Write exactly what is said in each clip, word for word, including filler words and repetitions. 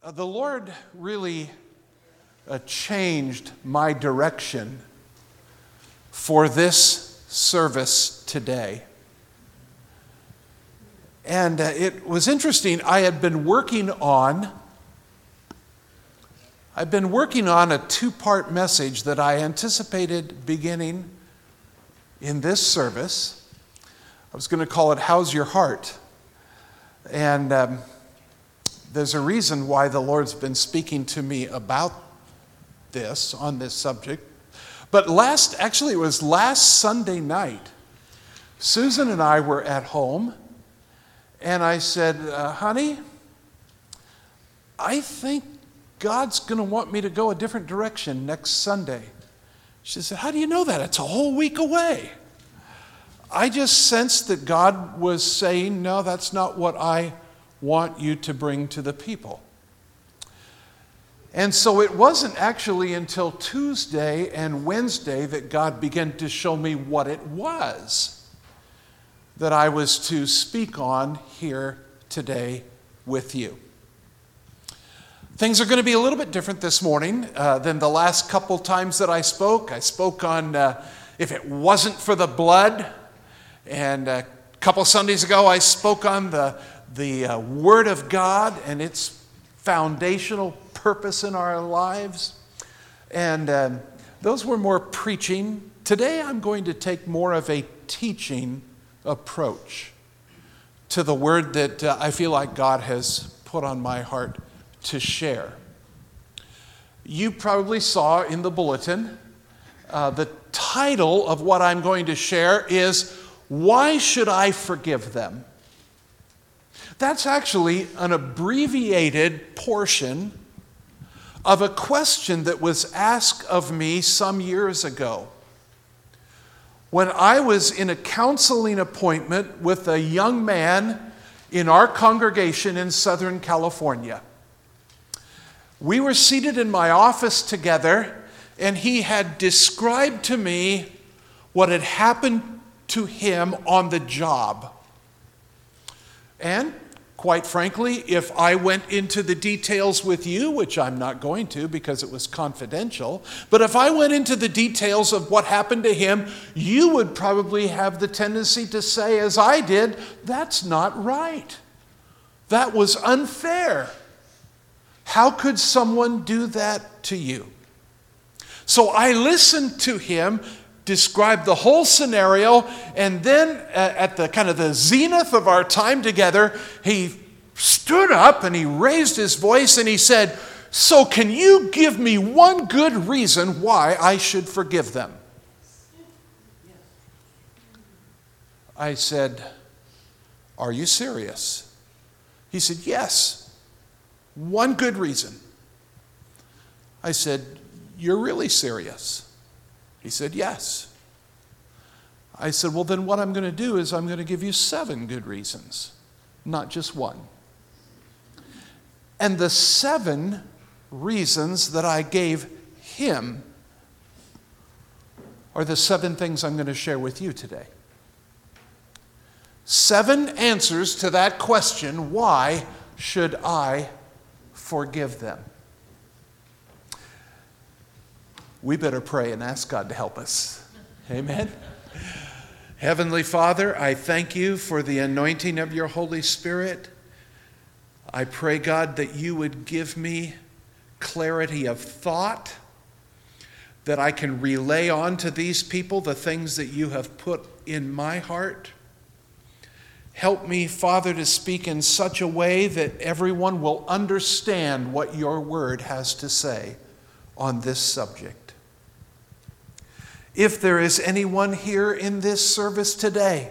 Uh, the Lord really uh, changed my direction for this service today. And uh, it was interesting. I had been working on, I've been working on a two-part message that I anticipated beginning in this service. I was going to call it, How's Your Heart? And um, there's a reason why the Lord's been speaking to me about this, on this subject. But last, actually it was last Sunday night, Susan and I were at home, and I said, uh, honey, I think God's going to want me to go a different direction next Sunday. She said, how do you know that? It's a whole week away. I just sensed that God was saying, no, that's not what I want you to bring to the people. And so it wasn't actually until Tuesday and Wednesday that God began to show me what it was that I was to speak on here today with you. Things are going to be a little bit different this morning uh, than the last couple times that I spoke. I spoke on uh, if it wasn't for the blood, and a couple Sundays ago I spoke on the the uh, Word of God and its foundational purpose in our lives. And um, those were more preaching. Today I'm going to take more of a teaching approach to the Word that uh, I feel like God has put on my heart to share. You probably saw in the bulletin, uh, the title of what I'm going to share is, Why Should I Forgive Them? That's actually an abbreviated portion of a question that was asked of me some years ago when I was in a counseling appointment with a young man in our congregation in Southern California. We were seated in my office together, and he had described to me what had happened to him on the job. And quite frankly, if I went into the details with you, which I'm not going to because it was confidential, but if I went into the details of what happened to him, you would probably have the tendency to say, as I did, that's not right. That was unfair. How could someone do that to you? So I listened to him describe the whole scenario, and then uh, at the kind of the zenith of our time together, he stood up and he raised his voice and he said, so can you give me one good reason why I should forgive them? I said, are you serious? He said, yes, one good reason. I said, you're really serious? He said, yes. I said, well, then what I'm going to do is I'm going to give you seven good reasons, not just one. And the seven reasons that I gave him are the seven things I'm going to share with you today. Seven answers to that question, why should I forgive them? We better pray and ask God to help us. Amen. Heavenly Father, I thank you for the anointing of your Holy Spirit. I pray, God, that you would give me clarity of thought, that I can relay on to these people the things that you have put in my heart. Help me, Father, to speak in such a way that everyone will understand what your word has to say on this subject. If there is anyone here in this service today,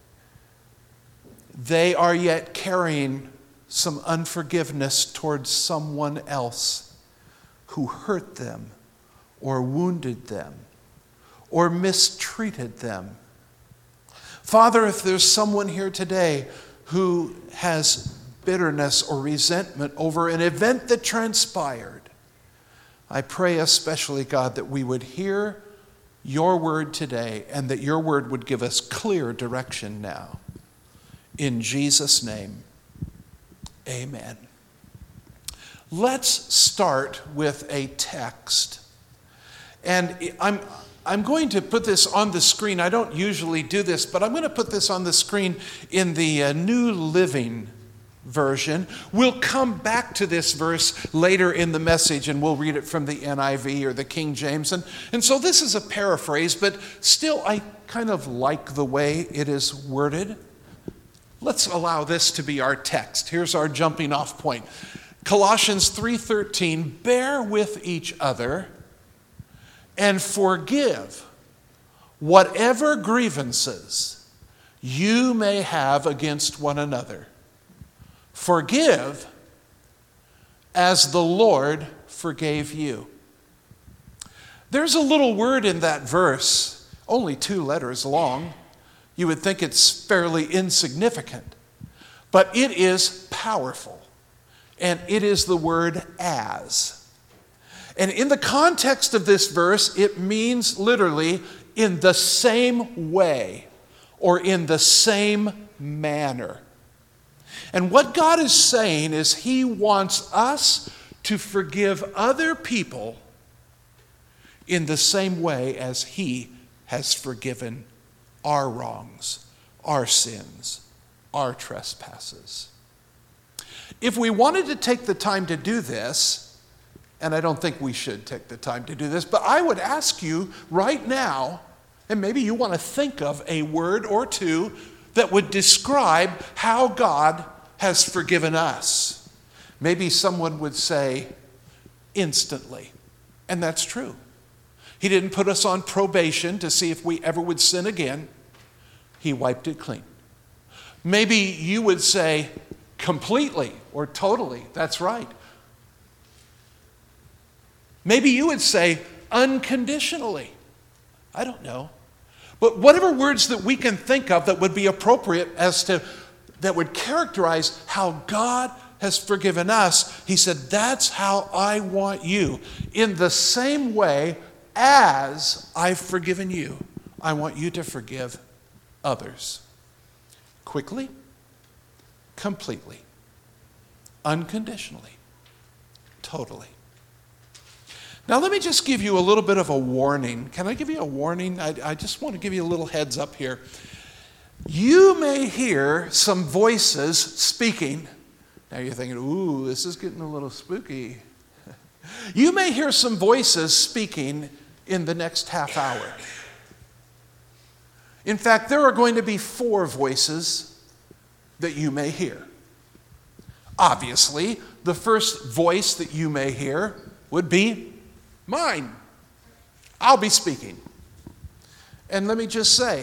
they are yet carrying some unforgiveness towards someone else who hurt them or wounded them or mistreated them. Father, if there's someone here today who has bitterness or resentment over an event that transpired, I pray especially, God, that we would hear your word today and that your word would give us clear direction now. In Jesus' name, amen. Let's start with a text. And I'm, I'm going to put this on the screen. I don't usually do this, but I'm going to put this on the screen in the uh, New Living Version. We'll come back to this verse later in the message, and we'll read it from the N I V or the King James. And, and so this is a paraphrase, but still I kind of like the way it is worded. Let's allow this to be our text. Here's our jumping off point. Colossians three thirteen, bear with each other and forgive whatever grievances you may have against one another. Forgive as the Lord forgave you. There's a little word in that verse, only two letters long. You would think it's fairly insignificant, but it is powerful, and it is the word as. And in the context of this verse, it means literally in the same way or in the same manner. And what God is saying is He wants us to forgive other people in the same way as He has forgiven our wrongs, our sins, our trespasses. If we wanted to take the time to do this, and I don't think we should take the time to do this, but I would ask you right now, and maybe you want to think of a word or two that would describe how God has forgiven us. Maybe someone would say, instantly. And that's true. He didn't put us on probation to see if we ever would sin again. He wiped it clean. Maybe you would say, completely or totally. That's right. Maybe you would say, unconditionally. I don't know. But whatever words that we can think of that would be appropriate as to, that would characterize how God has forgiven us, He said, that's how I want you. In the same way as I've forgiven you, I want you to forgive others. Quickly, completely, unconditionally, totally. Now, let me just give you a little bit of a warning. Can I give you a warning? I, I just want to give you a little heads up here. You may hear some voices speaking. Now you're thinking, ooh, this is getting a little spooky. You may hear some voices speaking in the next half hour. In fact, there are going to be four voices that you may hear. Obviously, the first voice that you may hear would be mine. I'll be speaking. And let me just say,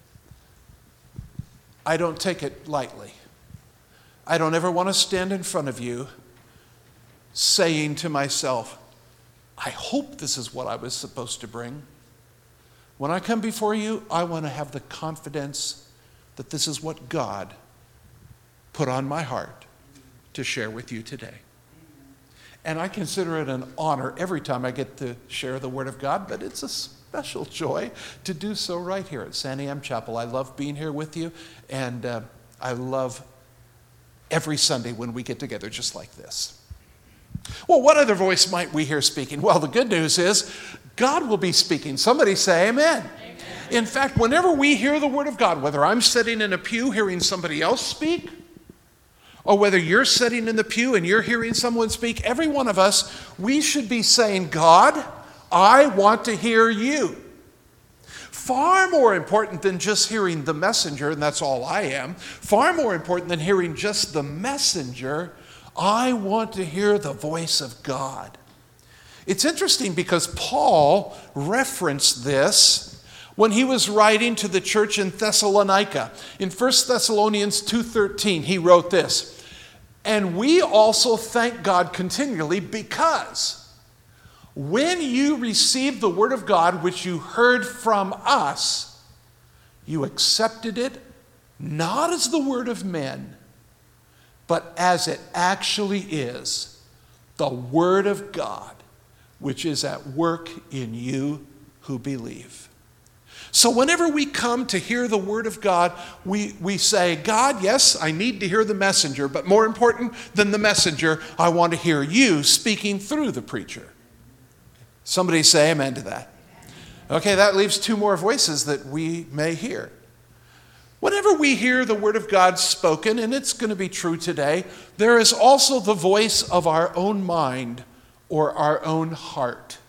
I don't take it lightly. I don't ever want to stand in front of you saying to myself, I hope this is what I was supposed to bring. When I come before you, I want to have the confidence that this is what God put on my heart to share with you today. And I consider it an honor every time I get to share the Word of God, but it's a special joy to do so right here at Santiam Chapel. I love being here with you, and uh, I love every Sunday when we get together just like this. Well, what other voice might we hear speaking? Well, the good news is God will be speaking. Somebody say amen. Amen. In fact, whenever we hear the Word of God, whether I'm sitting in a pew hearing somebody else speak, or whether you're sitting in the pew and you're hearing someone speak, every one of us, we should be saying, God, I want to hear you. Far more important than just hearing the messenger, and that's all I am, far more important than hearing just the messenger, I want to hear the voice of God. It's interesting because Paul referenced this when he was writing to the church in Thessalonica. In First Thessalonians two thirteen, he wrote this, and we also thank God continually because when you received the word of God which you heard from us, you accepted it not as the word of men, but as it actually is, the word of God, which is at work in you who believe. So whenever we come to hear the word of God, we, we say, God, yes, I need to hear the messenger, but more important than the messenger, I want to hear you speaking through the preacher. Somebody say amen to that. Okay, that leaves two more voices that we may hear. Whenever we hear the word of God spoken, and it's going to be true today, there is also the voice of our own mind or our own heart,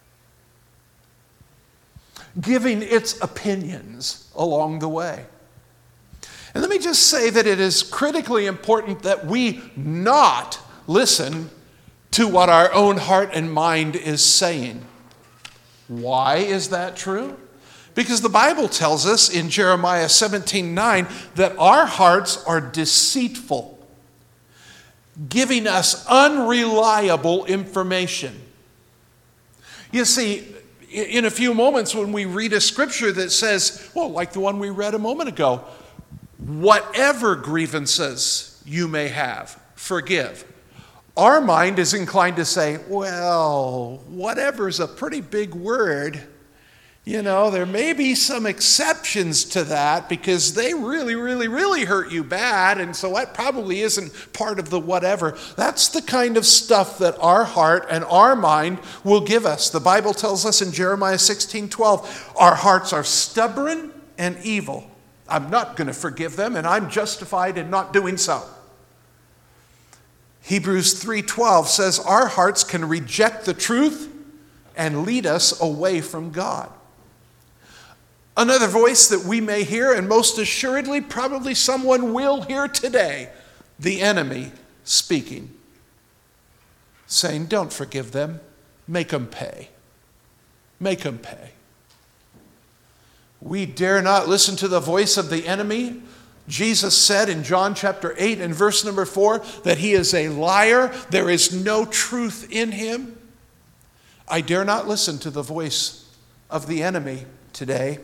giving its opinions along the way. And let me just say that it is critically important that we not listen to what our own heart and mind is saying. Why is that true? Because the Bible tells us in Jeremiah seventeen nine that our hearts are deceitful, giving us unreliable information. You see, in a few moments when we read a scripture that says, well, like the one we read a moment ago, whatever grievances you may have, forgive. Our mind is inclined to say, well, whatever is a pretty big word. You know, there may be some exceptions to that because they really, really, really hurt you bad, and so that probably isn't part of the whatever. That's the kind of stuff that our heart and our mind will give us. The Bible tells us in Jeremiah sixteen twelve, our hearts are stubborn and evil. I'm not going to forgive them, and I'm justified in not doing so. Hebrews three twelve says our hearts can reject the truth and lead us away from God. Another voice that we may hear, and most assuredly probably someone will hear today, the enemy speaking, saying, don't forgive them, make them pay. Make them pay. We dare not listen to the voice of the enemy. Jesus said in John chapter eight and verse number four that he is a liar. There is no truth in him. I dare not listen to the voice of the enemy today.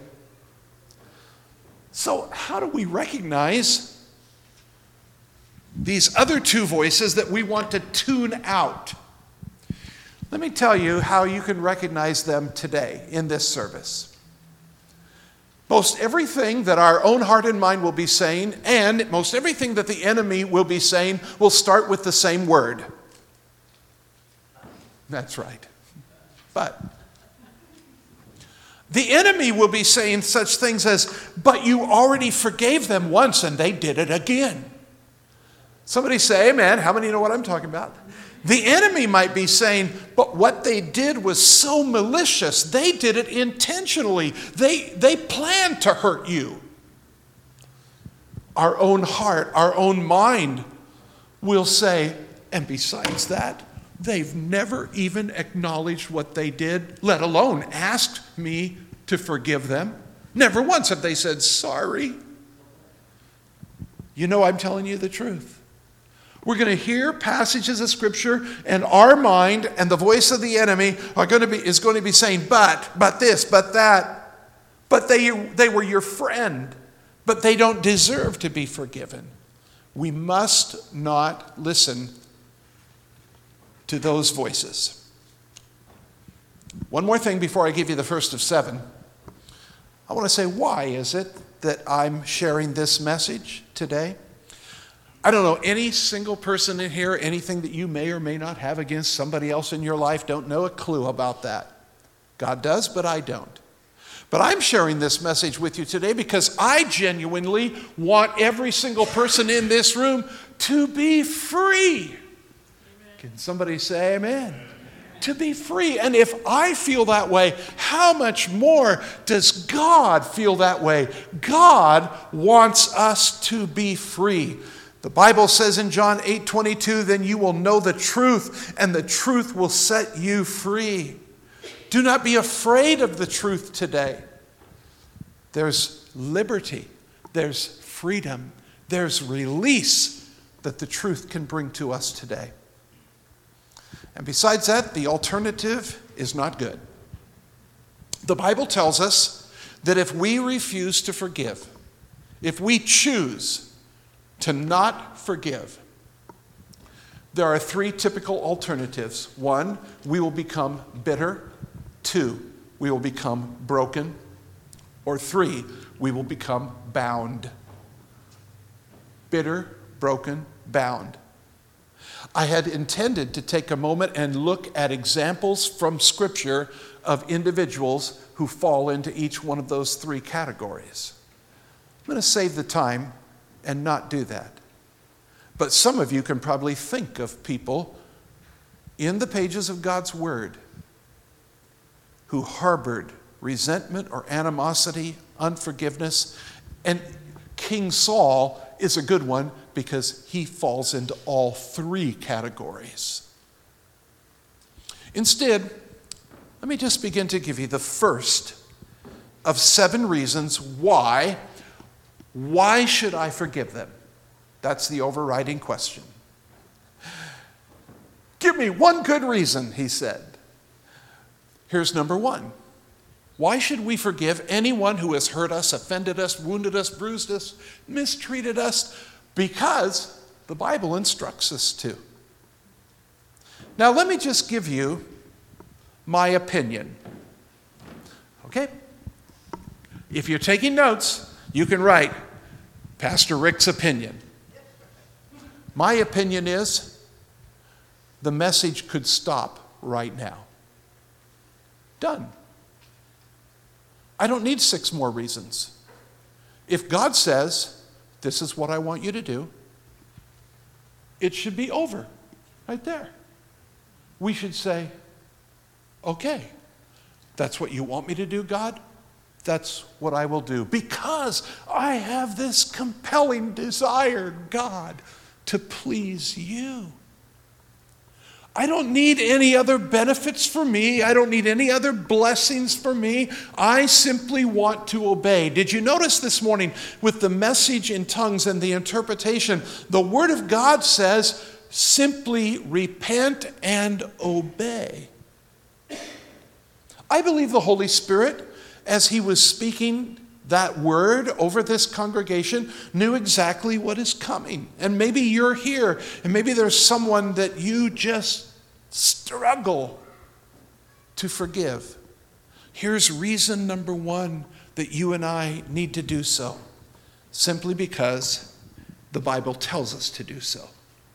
So how do we recognize these other two voices that we want to tune out? Let me tell you how you can recognize them today in this service. Most everything that our own heart and mind will be saying, and most everything that the enemy will be saying, will start with the same word. That's right. But the enemy will be saying such things as, but you already forgave them once and they did it again. Somebody say amen. How many know what I'm talking about? The enemy might be saying, but what they did was so malicious. They did it intentionally. They, they planned to hurt you. Our own heart, our own mind will say, and besides that, they've never even acknowledged what they did, let alone asked me to forgive them. Never once have they said, sorry. You know I'm telling you the truth. We're going to hear passages of Scripture, and our mind and the voice of the enemy are going to be, is going to be saying, but, but this, but that. But they, they were your friend, but they don't deserve to be forgiven. We must not listen to those voices. One more thing before I give you the first of seven. I want to say, why is it that I'm sharing this message today? I don't know any single person in here, anything that you may or may not have against somebody else in your life. Don't know a clue about that. God does, but I don't. But I'm sharing this message with you today because I genuinely want every single person in this room to be free. Can somebody say amen? To be free. And if I feel that way, how much more does God feel that way? God wants us to be free. The Bible says in John eight twenty-two, then you will know the truth, and the truth will set you free. Do not be afraid of the truth today. There's liberty, there's freedom, there's release that the truth can bring to us today. And besides that, the alternative is not good. The Bible tells us that if we refuse to forgive, if we choose to not forgive, there are three typical alternatives. One, we will become bitter. Two, we will become broken. Or three, we will become bound. Bitter, broken, bound. I had intended to take a moment and look at examples from Scripture of individuals who fall into each one of those three categories. I'm going to save the time and not do that. But some of you can probably think of people in the pages of God's Word who harbored resentment or animosity, unforgiveness. And King Saul is a good one because he falls into all three categories. Instead, let me just begin to give you the first of seven reasons why. Why should I forgive them? That's the overriding question. Give me one good reason, he said. Here's number one. Why should we forgive anyone who has hurt us, offended us, wounded us, bruised us, mistreated us? Because the Bible instructs us to. Now, let me just give you my opinion. Okay? If you're taking notes, you can write Pastor Rick's opinion. My opinion is the message could stop right now. Done. I don't need six more reasons. If God says, this is what I want you to do, it should be over right there. We should say, okay, that's what you want me to do, God? That's what I will do. Because I have this compelling desire, God, to please you. I don't need any other benefits for me. I don't need any other blessings for me. I simply want to obey. Did you notice this morning with the message in tongues and the interpretation, the Word of God says, simply repent and obey. I believe the Holy Spirit, as he was speaking that word over this congregation, knew exactly what is coming. And maybe you're here, and maybe there's someone that you just struggle to forgive. Here's reason number one that you and I need to do so. Simply because the Bible tells us to do so.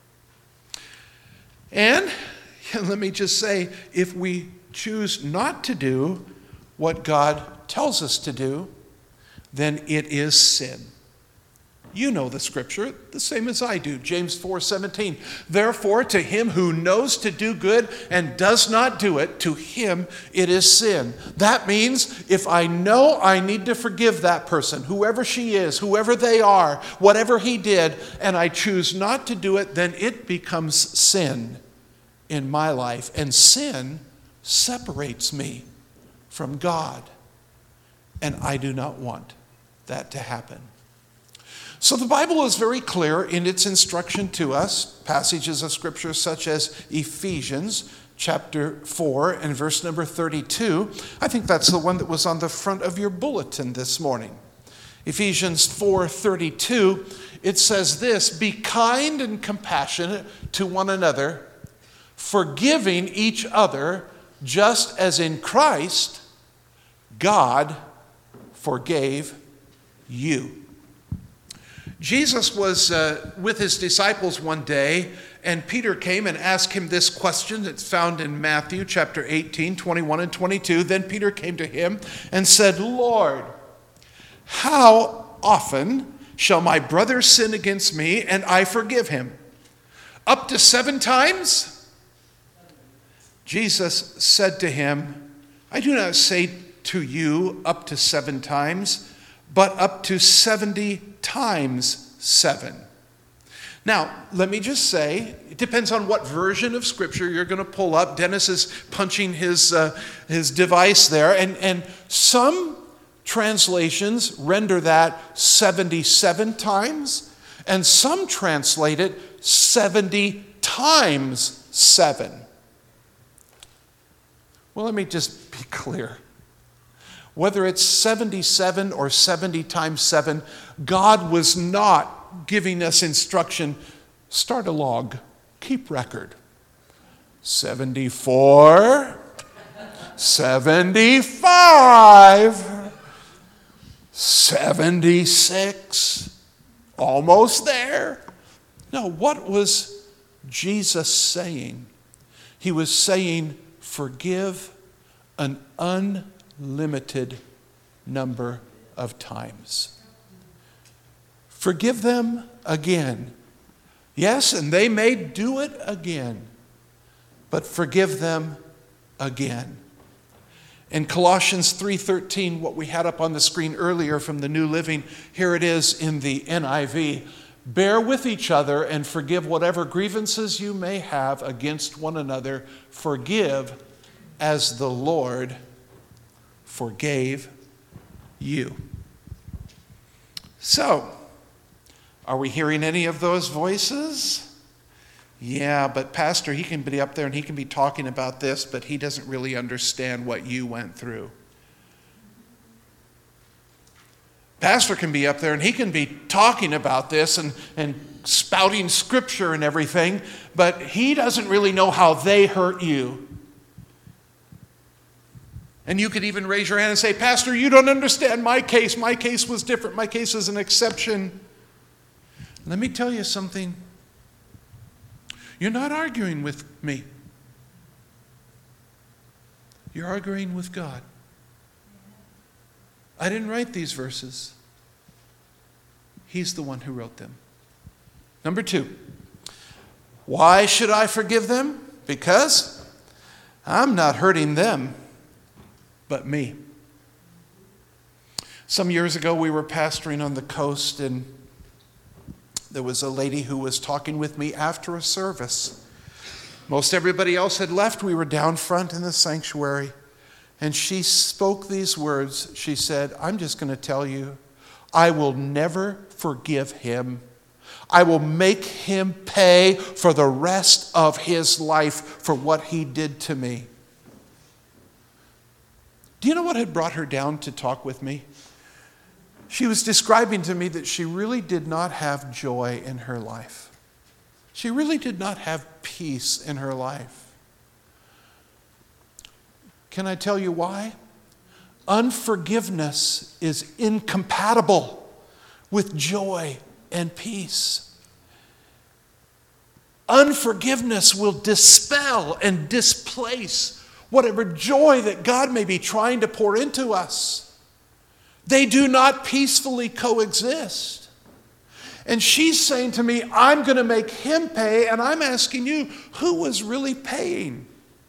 And let me just say, if we choose not to do what God tells us to do, then it is sin. You know the scripture the same as I do. James four seventeen. Therefore, to him who knows to do good and does not do it, to him it is sin. That means if I know I need to forgive that person, whoever she is, whoever they are, whatever he did, and I choose not to do it, then it becomes sin in my life. And sin separates me from God. And I do not want that to happen. So the Bible is very clear in its instruction to us. Passages of Scripture such as Ephesians chapter four and verse number thirty-two. I think that's the one that was on the front of your bulletin this morning. Ephesians four thirty-two, it says this, be kind and compassionate to one another, forgiving each other, just as in Christ God forgave you. Jesus was uh, with his disciples one day, and Peter came and asked him this question. It's found in Matthew chapter eighteen, twenty-one and twenty-two. Then Peter came to him and said, Lord, how often shall my brother sin against me and I forgive him? Up to seven times? Jesus said to him, I do not say to you up to seven times, but up to seventy times seven. Now, let me just say, it depends on what version of Scripture you're going to pull up. Dennis is punching his uh, his device there, and, and some translations render that seventy-seven times, and some translate it seventy times seven. Well, let me just be clear. Whether it's seventy-seven or seventy times seven, God was not giving us instruction, start a log, keep record. seventy-four, seventy-five. seventy-six. Almost there. No, what was Jesus saying? He was saying, forgive an unlimited number of times. Forgive them again. Yes, and they may do it again, but forgive them again. In Colossians three thirteen, what we had up on the screen earlier from the New Living, here it is in the N I V. Bear with each other and forgive whatever grievances you may have against one another. Forgive as the Lord forgave you. So, are we hearing any of those voices? Yeah, but Pastor, he can be up there and he can be talking about this, but he doesn't really understand what you went through. Pastor can be up there and he can be talking about this and, and spouting scripture and everything, but he doesn't really know how they hurt you. And you could even raise your hand and say, Pastor, you don't understand my case. My case was different. My case is an exception. Let me tell you something. You're not arguing with me. You're arguing with God. I didn't write these verses. He's the one who wrote them. Number two, why should I forgive them? Because I'm not hurting them, but me. Some years ago, we were pastoring on the coast, and there was a lady who was talking with me after a service. Most everybody else had left. We were down front in the sanctuary. And she spoke these words. She said, I'm just going to tell you, I will never forgive him. I will make him pay for the rest of his life for what he did to me. Do you know what had brought her down to talk with me? She was describing to me that she really did not have joy in her life. She really did not have peace in her life. Can I tell you why? Unforgiveness is incompatible with joy and peace. Unforgiveness will dispel and displace whatever joy that God may be trying to pour into us. They do not peacefully coexist. And she's saying to me, I'm going to make him pay, and I'm asking you, who was really paying?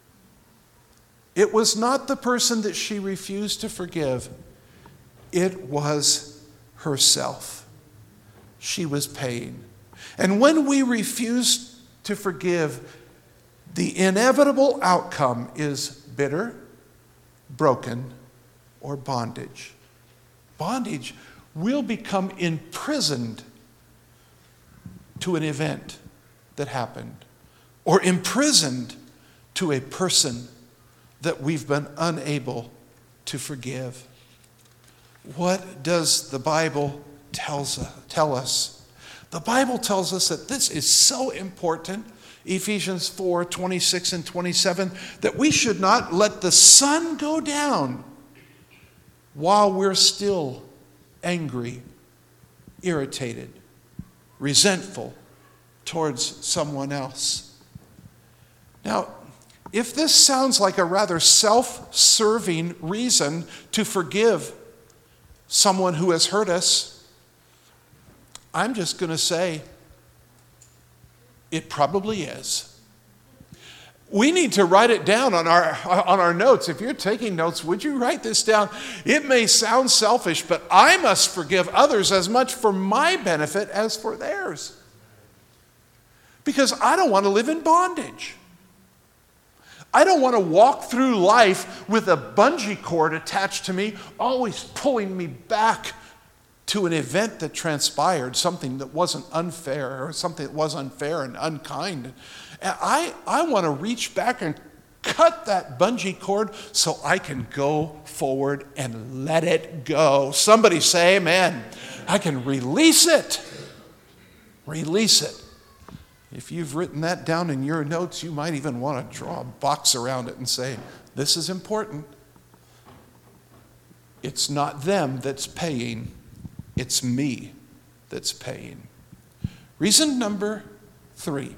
It was not the person that she refused to forgive. It was herself. She was paying. And when we refuse to forgive, the inevitable outcome is bitter, broken, or bondage. Bondage will become imprisoned to an event that happened, or imprisoned to a person that we've been unable to forgive. What does the Bible tells, tell us? The Bible tells us that this is so important, Ephesians four, twenty-six and twenty-seven, that we should not let the sun go down while we're still angry, irritated, resentful towards someone else. Now, if this sounds like a rather self-serving reason to forgive someone who has hurt us, I'm just going to say it probably is. We need to write it down on our, on our notes. If you're taking notes, would you write this down? It may sound selfish, but I must forgive others as much for my benefit as for theirs. Because I don't want to live in bondage. I don't want to walk through life with a bungee cord attached to me, always pulling me back to an event that transpired, something that wasn't unfair, or something that was unfair and unkind. And I, I want to reach back and cut that bungee cord so I can go forward and let it go. Somebody say amen. I can release it. Release it. If you've written that down in your notes, you might even want to draw a box around it and say, this is important. It's not them that's paying, it's me that's paying. Reason number three.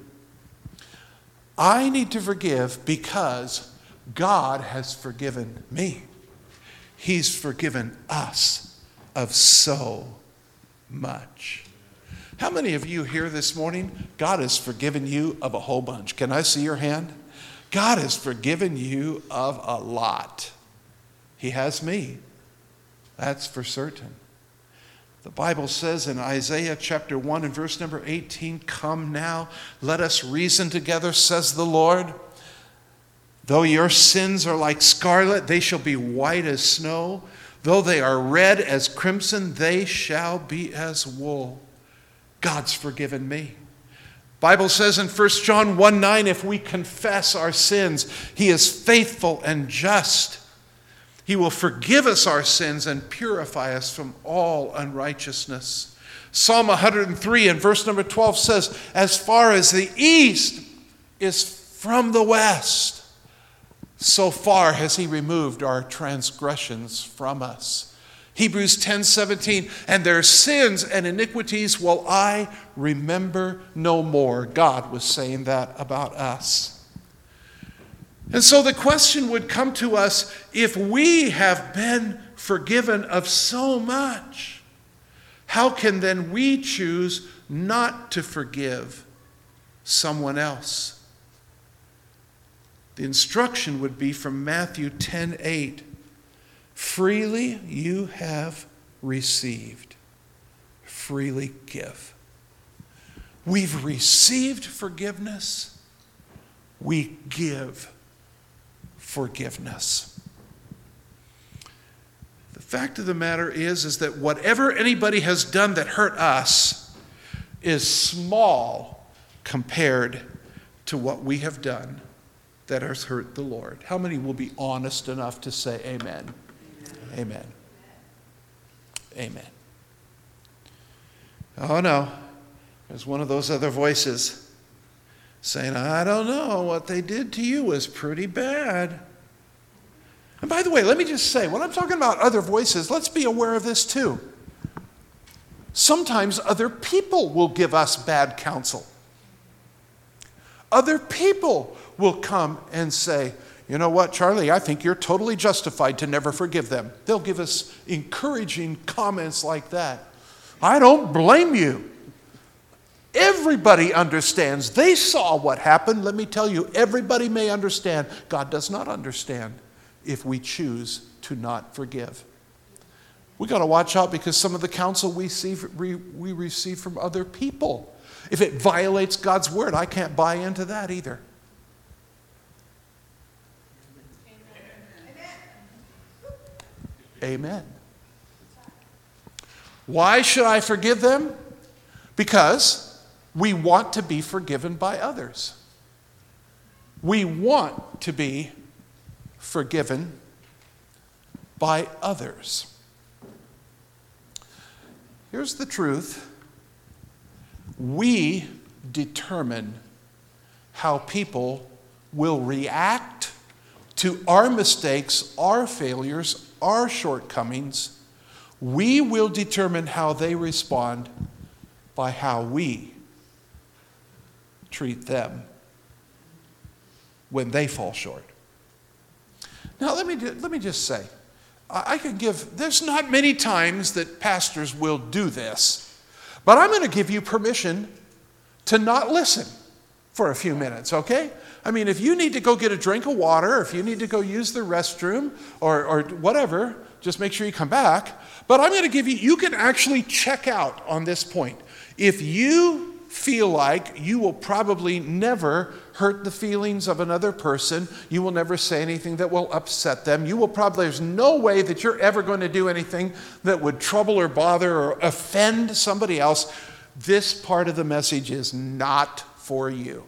I need to forgive because God has forgiven me. He's forgiven us of so much. How many of you here this morning, God has forgiven you of a whole bunch? Can I see your hand? God has forgiven you of a lot. He has me. That's for certain. The Bible says in Isaiah chapter one and verse number eighteen, "Come now, let us reason together, says the Lord. Though your sins are like scarlet, they shall be white as snow. Though they are red as crimson, they shall be as wool." God's forgiven me. Bible says in First John one nine, if we confess our sins, He is faithful and just. He will forgive us our sins and purify us from all unrighteousness. Psalm one hundred three and verse number twelve says, as far as the east is from the west, so far has He removed our transgressions from us. Hebrews ten seventeen, and their sins and iniquities will I remember no more. God was saying that about us. And so the question would come to us, if we have been forgiven of so much, how can then we choose not to forgive someone else? The instruction would be from Matthew ten eight. Freely you have received, freely give. We've received forgiveness, we give forgiveness. The fact of the matter is, is that whatever anybody has done that hurt us is small compared to what we have done that has hurt the Lord. How many will be honest enough to say amen? Amen. Amen. Oh no, there's one of those other voices saying, I don't know, what they did to you was pretty bad. And by the way, let me just say, when I'm talking about other voices, let's be aware of this too. Sometimes other people will give us bad counsel. Other people will come and say, you know what, Charlie, I think you're totally justified to never forgive them. They'll give us encouraging comments like that. I don't blame you. Everybody understands. They saw what happened. Let me tell you, everybody may understand. God does not understand if we choose to not forgive. We got to watch out because some of the counsel we see, we, we receive from other people, if it violates God's word, I can't buy into that either. Amen. Why should I forgive them? Because we want to be forgiven by others. We want to be forgiven by others. Here's the truth. We determine how people will react to our mistakes, our failures, our shortcomings. We will determine how they respond by how we treat them when they fall short. Now, let me, let me just say, I can give, there's not many times that pastors will do this, but I'm going to give you permission to not listen for a few minutes, okay? I mean, if you need to go get a drink of water, or if you need to go use the restroom, or, or whatever, just make sure you come back. But I'm going to give you, you can actually check out on this point. If you feel like you will probably never hurt the feelings of another person, you will never say anything that will upset them, you will probably, there's no way that you're ever going to do anything that would trouble or bother or offend somebody else, this part of the message is not for you.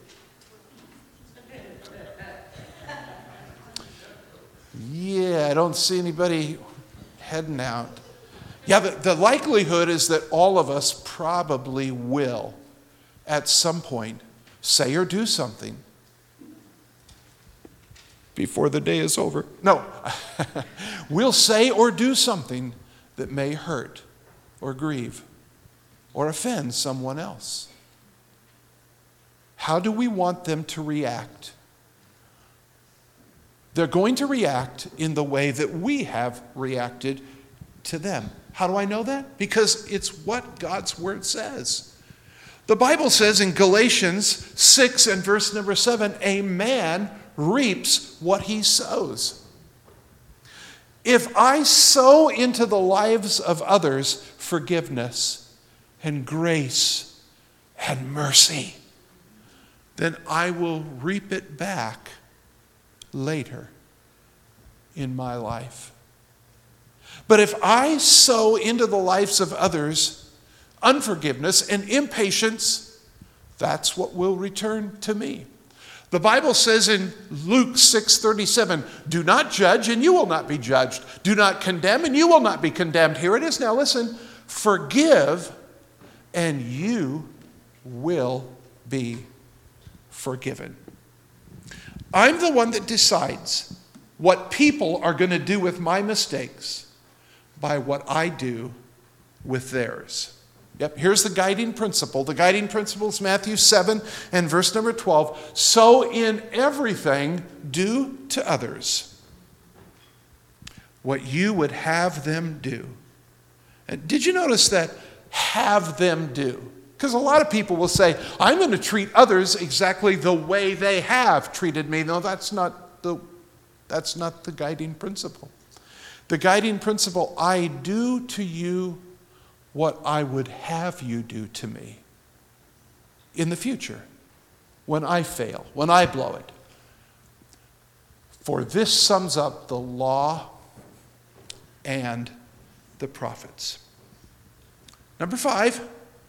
Yeah, I don't see anybody heading out. Yeah, the, the likelihood is that all of us probably will, at some point, say or do something before the day is over. No, we'll say or do something that may hurt or grieve or offend someone else. How do we want them to react? They're going to react in the way that we have reacted to them. How do I know that? Because it's what God's word says. The Bible says in Galatians six and verse number seven, a man reaps what he sows. If I sow into the lives of others forgiveness and grace and mercy, then I will reap it back later in my life. But if I sow into the lives of others unforgiveness and impatience, that's what will return to me. The Bible says in Luke six thirty-seven, do not judge and you will not be judged. Do not condemn and you will not be condemned. Here it is now, listen. Forgive and you will be forgiven. I'm the one that decides what people are going to do with my mistakes by what I do with theirs. Yep, here's the guiding principle. The guiding principle is Matthew seven and verse number twelve. So in everything, do to others what you would have them do. And did you notice that have them do? Because a lot of people will say, I'm going to treat others exactly the way they have treated me. No, that's not the, that's not the guiding principle. The guiding principle, I do to you what I would have you do to me in the future, when I fail, when I blow it. For this sums up the law and the prophets. Number five,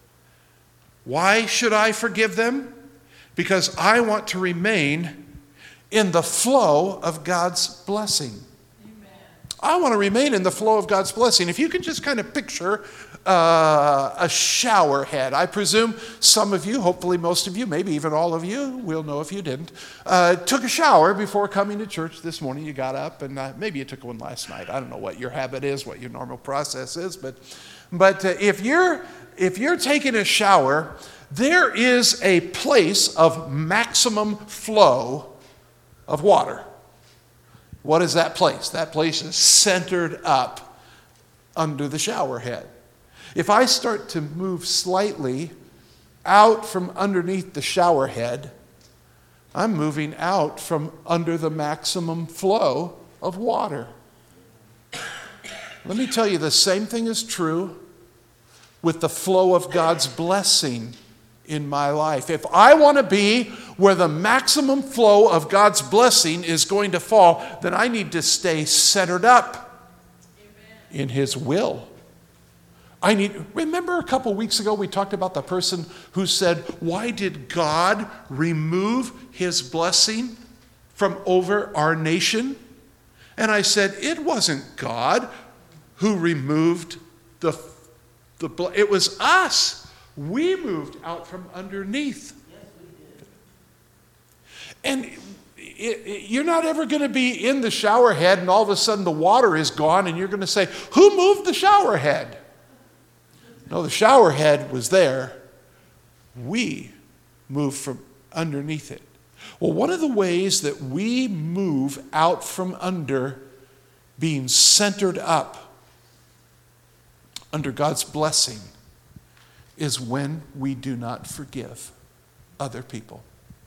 why should I forgive them? Because I want to remain in the flow of God's blessing. Amen. I want to remain in the flow of God's blessing. If you can just kind of picture uh, a shower head. I presume some of you, hopefully most of you, maybe even all of you, we'll know if you didn't, uh, took a shower before coming to church this morning. You got up and uh, maybe you took one last night. I don't know what your habit is, what your normal process is, but but uh, if you're if you're taking a shower, there is a place of maximum flow of water. What is that place? That place is centered up under the shower head. If I start to move slightly out from underneath the shower head, I'm moving out from under the maximum flow of water. Let me tell you, the same thing is true with the flow of God's blessing in my life. If I want to be where the maximum flow of God's blessing is going to fall, then I need to stay centered up Amen. In His will. I need, remember a couple weeks ago we talked about the person who said, why did God remove His blessing from over our nation? And I said, it wasn't God who removed the, the it was us. We moved out from underneath. Yes, we did. And it, it, you're not ever going to be in the shower head and all of a sudden the water is gone and you're going to say, who moved the shower head? No, the shower head was there. We moved from underneath it. Well, one of the ways that we move out from under being centered up under God's blessing is when we do not forgive other people.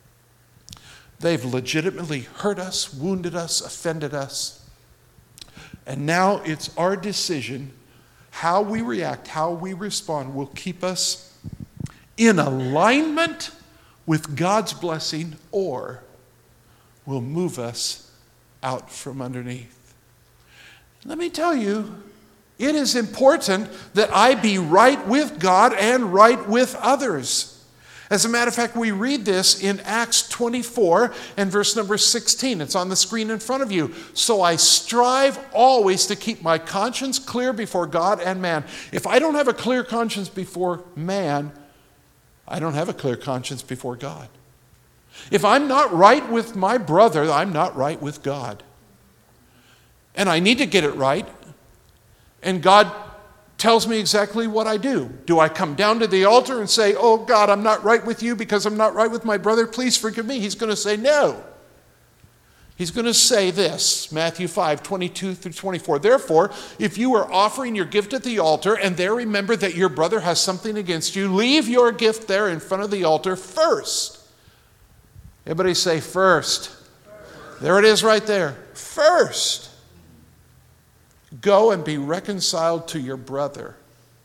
They've legitimately hurt us, wounded us, offended us. And now it's our decision. How we react, how we respond will keep us in alignment with God's blessing or will move us out from underneath. Let me tell you, it is important that I be right with God and right with others. As a matter of fact, we read this in Acts twenty-four and verse number sixteen. It's on the screen in front of you. So I strive always to keep my conscience clear before God and man. If I don't have a clear conscience before man, I don't have a clear conscience before God. If I'm not right with my brother, I'm not right with God. And I need to get it right. And God tells me exactly what I do. Do I come down to the altar and say, oh God, I'm not right with you because I'm not right with my brother. Please forgive me. He's going to say no. He's going to say this, Matthew five, twenty-two through twenty-four. Therefore, if you are offering your gift at the altar and there remember that your brother has something against you, leave your gift there in front of the altar first. Everybody say first. First. There it is right there. First. Go and be reconciled to your brother.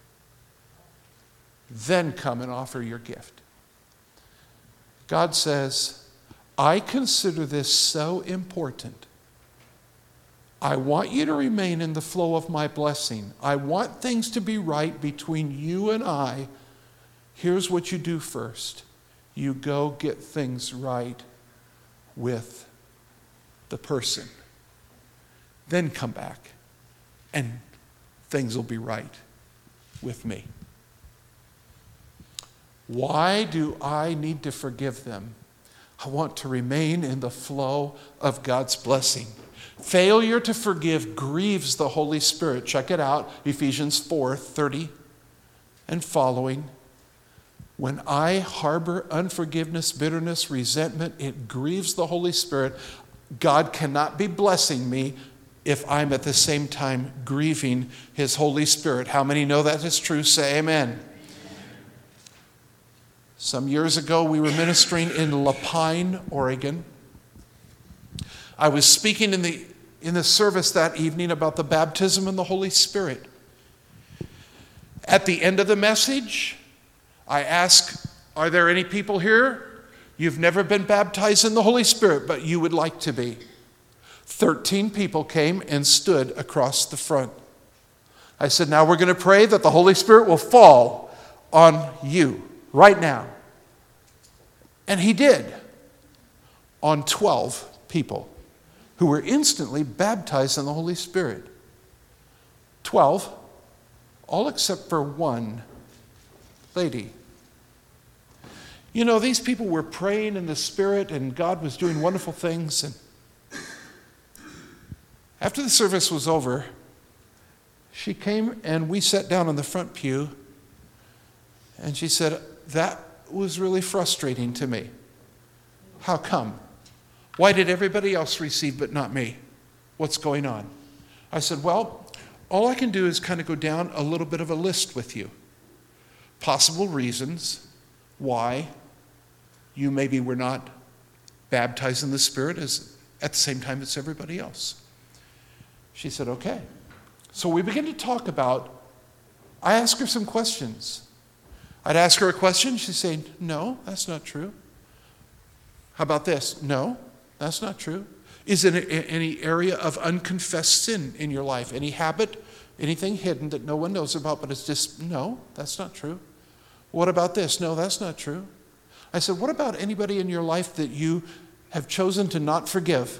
Then come and offer your gift. God says, I consider this so important. I want you to remain in the flow of my blessing. I want things to be right between you and I. Here's what you do first. You go get things right with the person. Then come back and things will be right with me. Why do I need to forgive them? I want to remain in the flow of God's blessing. Failure to forgive grieves the Holy Spirit. Check it out, Ephesians four thirty and following. When I harbor unforgiveness, bitterness, resentment, it grieves the Holy Spirit. God cannot be blessing me if I'm at the same time grieving his Holy Spirit. How many know that is true? Say amen. Some years ago, we were ministering in LaPine, Oregon. I was speaking in the, in the service that evening about the baptism in the Holy Spirit. At the end of the message, I asked, are there any people here? You've never been baptized in the Holy Spirit, but you would like to be. Thirteen people came and stood across the front. I said, now we're going to pray that the Holy Spirit will fall on you right now. And he did on twelve people who were instantly baptized in the Holy Spirit. twelve, all except for one lady. You know, these people were praying in the Spirit and God was doing wonderful things. And after the service was over, she came and we sat down on the front pew and she said, that was really frustrating to me. How come? Why did everybody else receive but not me? What's going on? I said, well, all I can do is kind of go down a little bit of a list with you. Possible reasons why you maybe were not baptized in the Spirit as at the same time as everybody else. She said, okay. So we began to talk about, I asked her some questions. I'd ask her a question, she'd say, no, that's not true. How about this? No, that's not true. Is it any area of unconfessed sin in your life? Any habit, anything hidden that no one knows about, but it's just, no, that's not true. What about this? No, that's not true. I said, what about anybody in your life that you have chosen to not forgive?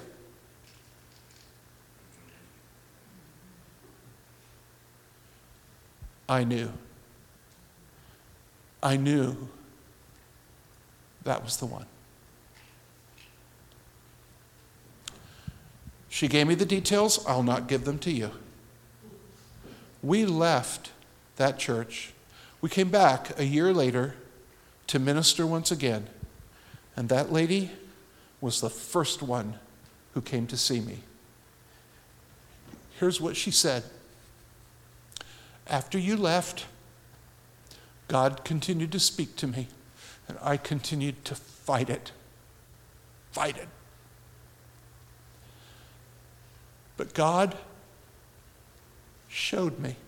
I knew. I knew that was the one. She gave me the details. I'll not give them to you. We left that church. We came back a year later to minister once again. And that lady was the first one who came to see me. Here's what she said. After you left, God continued to speak to me, and I continued to fight it. Fight it. But God showed me.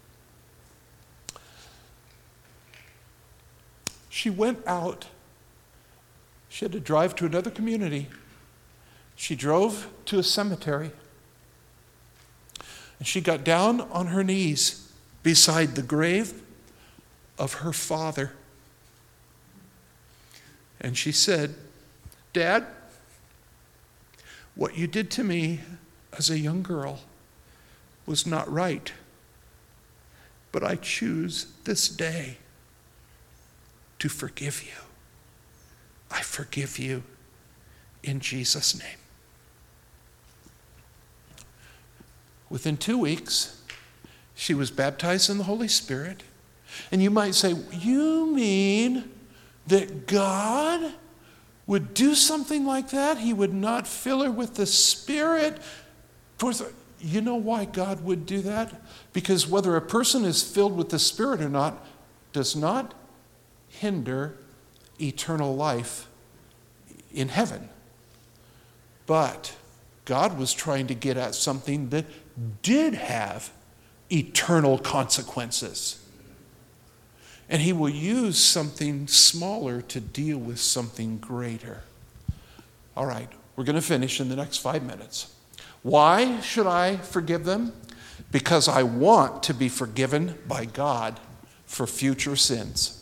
She went out. She had to drive to another community. She drove to a cemetery. And she got down on her knees beside the grave of her father. And she said, Dad, what you did to me as a young girl was not right. But I choose this day to forgive you. I forgive you in Jesus' name. Within two weeks, she was baptized in the Holy Spirit. And you might say, you mean that God would do something like that? He would not fill her with the Spirit? You know why God would do that? Because whether a person is filled with the Spirit or not does not hinder eternal life in heaven. But God was trying to get at something that did have eternal consequences. And he will use something smaller to deal with something greater. All right, we're going to finish in the next five minutes. Why should I forgive them? Because I want to be forgiven by God for future sins.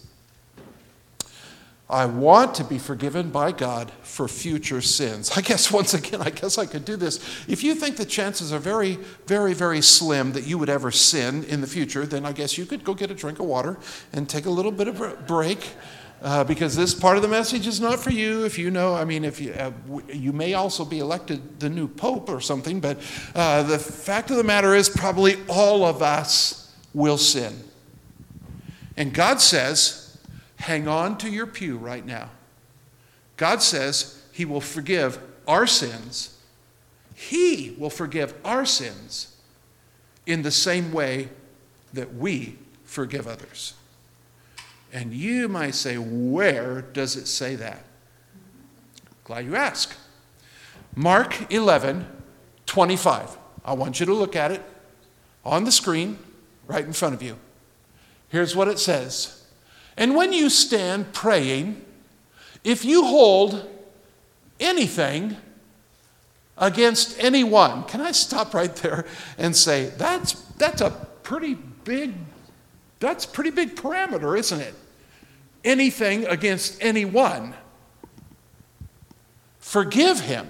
I want to be forgiven by God for future sins. I guess once again, I guess I could do this. If you think the chances are very, very, very slim that you would ever sin in the future, then I guess you could go get a drink of water and take a little bit of a break, uh, because this part of the message is not for you. If you know, I mean, if you uh, you may also be elected the new pope or something, but uh, the fact of the matter is probably all of us will sin. And God says, hang on to your pew right now. God says he will forgive our sins. He will forgive our sins in the same way that we forgive others. And you might say, where does it say that? Glad you asked. Mark eleven twenty-five. I want you to look at it on the screen right in front of you. Here's what it says. And when you stand praying, if you hold anything against anyone, can I stop right there and say, that's that's a pretty big, that's pretty big parameter, isn't it? Anything against anyone. Forgive him.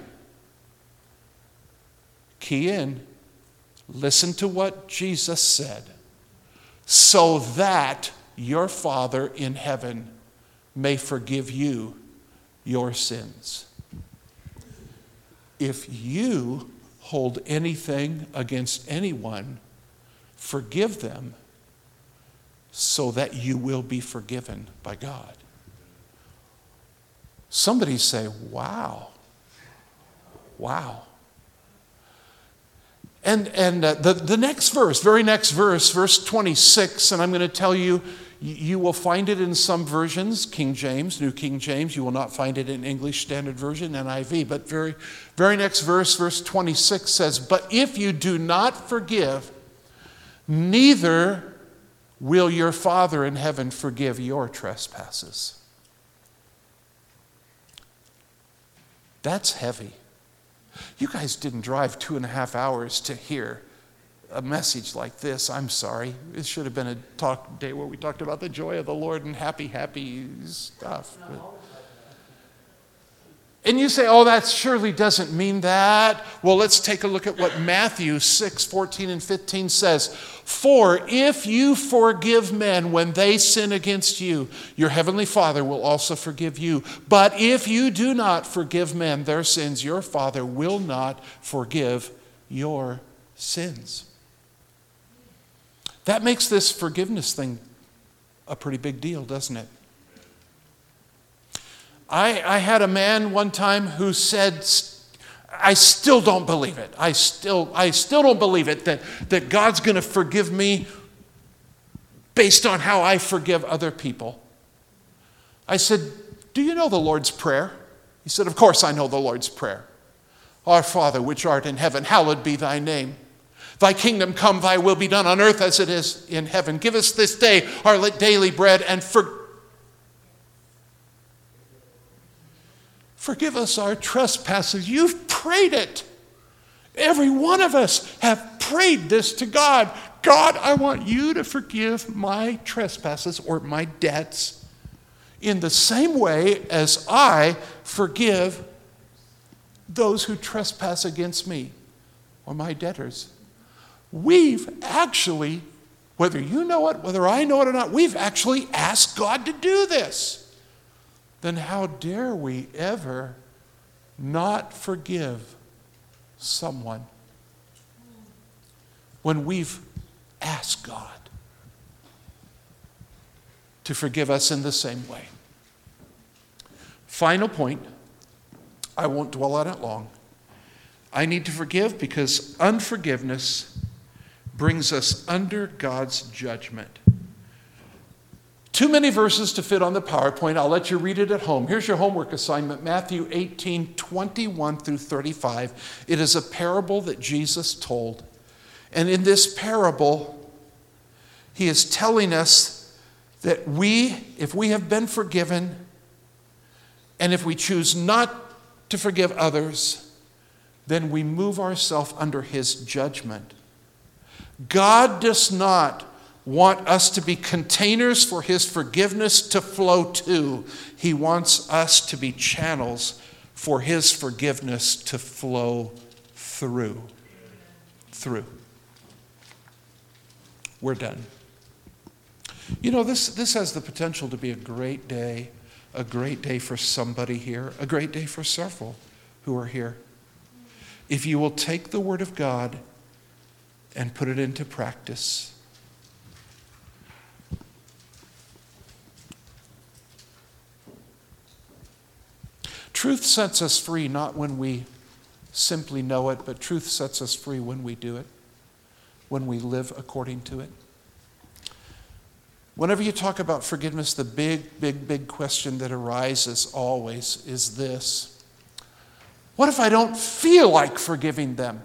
Key in. Listen to what Jesus said. So that your Father in heaven may forgive you your sins. If you hold anything against anyone, forgive them so that you will be forgiven by God. Somebody say, wow. Wow. And, and uh, the, the next verse, very next verse, verse twenty-six, and I'm going to tell you, you will find it in some versions, King James, New King James. You will not find it in English Standard Version, N I V. But very, very next verse, verse twenty-six says, but if you do not forgive, neither will your Father in heaven forgive your trespasses. That's heavy. You guys didn't drive two and a half hours to hear a message like this. I'm sorry. It should have been a talk day where we talked about the joy of the Lord and happy, happy stuff. But, and you say, oh, that surely doesn't mean that. Well, let's take a look at what Matthew six, fourteen and fifteen says. For if you forgive men when they sin against you, your heavenly Father will also forgive you. But if you do not forgive men their sins, your Father will not forgive your sins. That makes this forgiveness thing a pretty big deal, doesn't it? I, I had a man one time who said, I still don't believe it. I still, I still don't believe it that, that God's going to forgive me based on how I forgive other people. I said, do you know the Lord's Prayer? He said, of course I know the Lord's Prayer. Our Father, which art in heaven, hallowed be thy name. Thy kingdom come, thy will be done on earth as it is in heaven. Give us this day our daily bread and for, forgive us our trespasses. You've prayed it. Every one of us have prayed this to God. God, I want you to forgive my trespasses or my debts in the same way as I forgive those who trespass against me or my debtors. We've actually, whether you know it, whether I know it or not, we've actually asked God to do this. Then how dare we ever not forgive someone when we've asked God to forgive us in the same way? Final point, I won't dwell on it long. I need to forgive because unforgiveness brings us under God's judgment. Too many verses to fit on the PowerPoint. I'll let you read it at home. Here's your homework assignment, Matthew eighteen, twenty-one through thirty-five. It is a parable that Jesus told. And in this parable, he is telling us that we, if we have been forgiven, and if we choose not to forgive others, then we move ourselves under his judgment. God does not want us to be containers for his forgiveness to flow to. He wants us to be channels for his forgiveness to flow through. Through. We're done. You know, this, this has the potential to be a great day, a great day for somebody here, a great day for several who are here. If you will take the Word of God and put it into practice. Truth sets us free not when we simply know it, but truth sets us free when we do it, when we live according to it. Whenever you talk about forgiveness, the big, big, big question that arises always is this: what if I don't feel like forgiving them?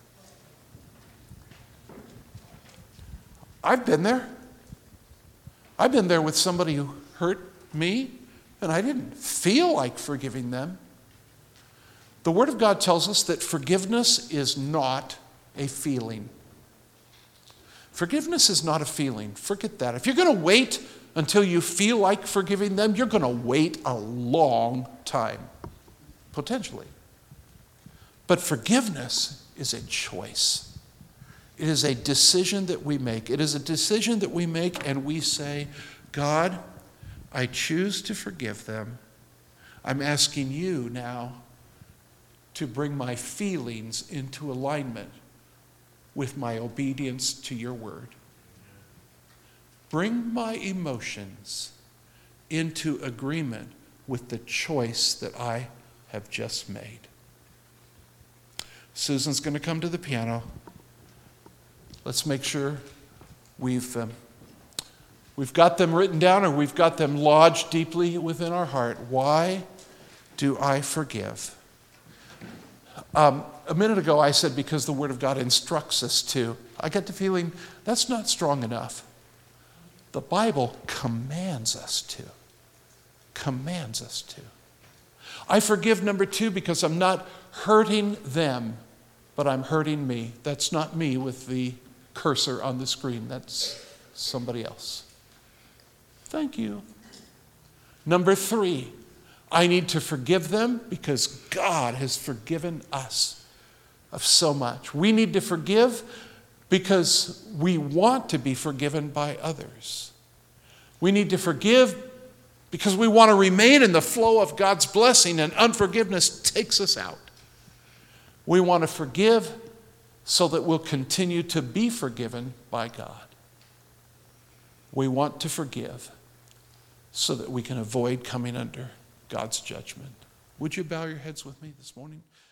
I've been there. I've been there with somebody who hurt me, and I didn't feel like forgiving them. The Word of God tells us that forgiveness is not a feeling. Forgiveness is not a feeling. Forget that. If you're going to wait until you feel like forgiving them, you're going to wait a long time, potentially. But forgiveness is a choice. It is a decision that we make. It is a decision that we make and we say, God, I choose to forgive them. I'm asking you now to bring my feelings into alignment with my obedience to your word. Bring my emotions into agreement with the choice that I have just made. Susan's going to come to the piano. Let's make sure we've um, we've got them written down, or we've got them lodged deeply within our heart. Why do I forgive? Um, a minute ago I said because the Word of God instructs us to. I get the feeling that's not strong enough. The Bible commands us to. Commands us to. I forgive, number two, because I'm not hurting them, but I'm hurting me. That's not me with the cursor on the screen. That's somebody else. Thank you. Number three, I need to forgive them because God has forgiven us of so much. We need to forgive because we want to be forgiven by others. We need to forgive because we want to remain in the flow of God's blessing, and unforgiveness takes us out. We want to forgive so that we'll continue to be forgiven by God. We want to forgive so that we can avoid coming under God's judgment. Would you bow your heads with me this morning?